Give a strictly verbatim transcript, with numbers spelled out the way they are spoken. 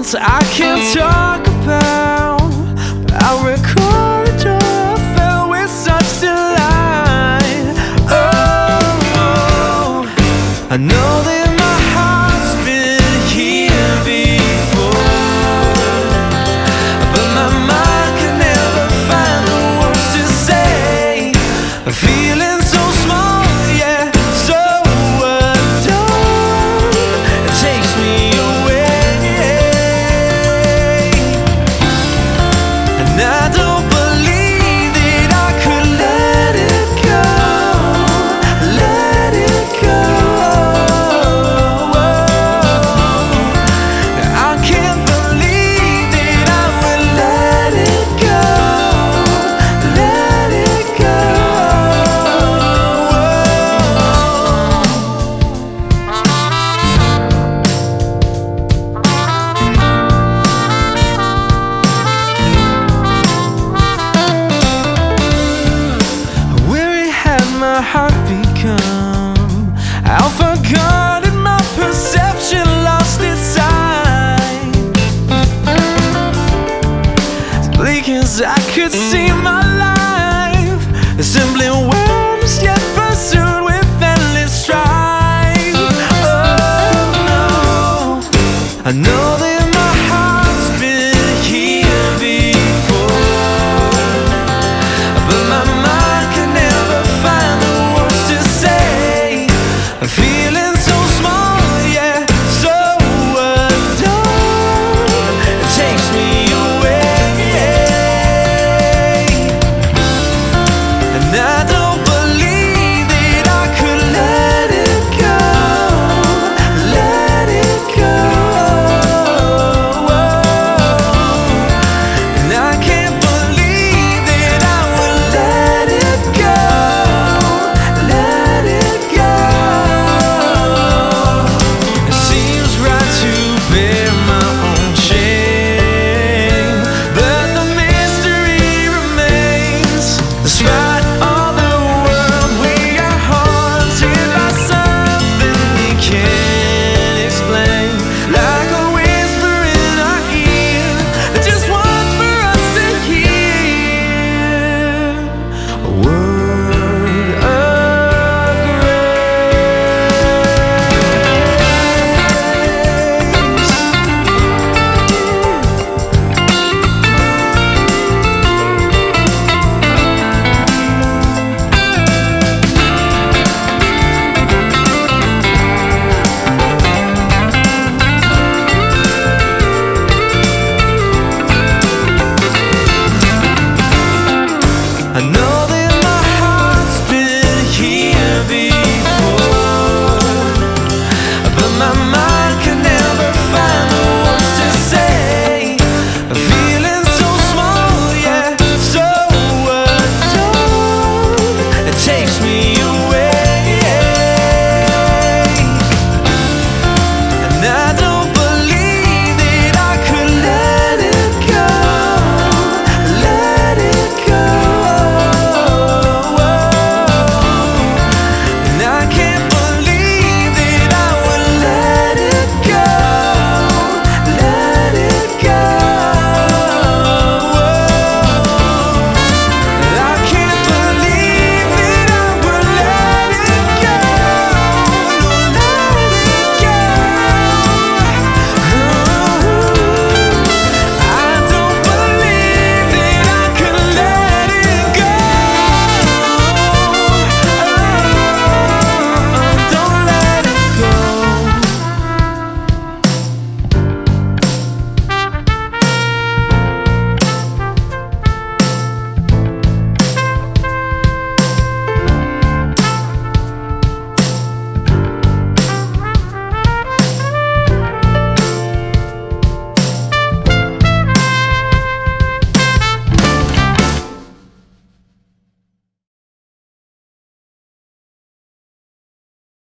words I can't talk about, but I recorded your felt with such delight. Oh, I know that my heart's been here before, but my mind can never find the words to say. Feeling so small, yeah, so adored, it takes me away, and I don't believe that I could let it go, let it go. I can't believe that I would let it go, let it go. Where had my heart become? How forgotten, my perception lost its sight. As bleak as I could see my life, simply worms yet pursued with endless strife. Oh no, I know that